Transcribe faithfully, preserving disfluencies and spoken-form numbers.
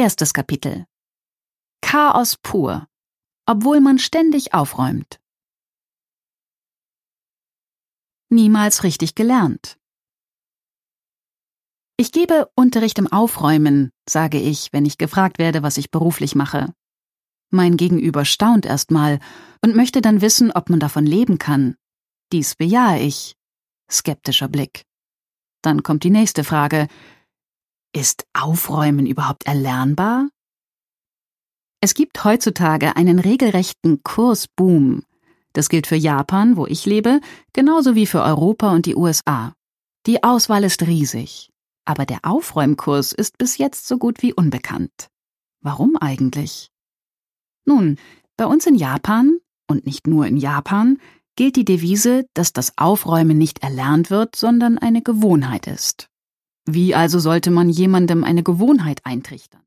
Erstes Kapitel. Chaos pur, obwohl man ständig aufräumt. Niemals richtig gelernt. Ich gebe Unterricht im Aufräumen, sage ich, wenn ich gefragt werde, was ich beruflich mache. Mein Gegenüber staunt erstmal und möchte dann wissen, ob man davon leben kann. Dies bejahe ich. Skeptischer Blick. Dann kommt die nächste Frage. Ist Aufräumen überhaupt erlernbar? Es gibt heutzutage einen regelrechten Kursboom. Das gilt für Japan, wo ich lebe, genauso wie für Europa und die U S A. Die Auswahl ist riesig. Aber der Aufräumkurs ist bis jetzt so gut wie unbekannt. Warum eigentlich? Nun, bei uns in Japan, und nicht nur in Japan, gilt die Devise, dass das Aufräumen nicht erlernt wird, sondern eine Gewohnheit ist. Wie also sollte man jemandem eine Gewohnheit eintrichtern?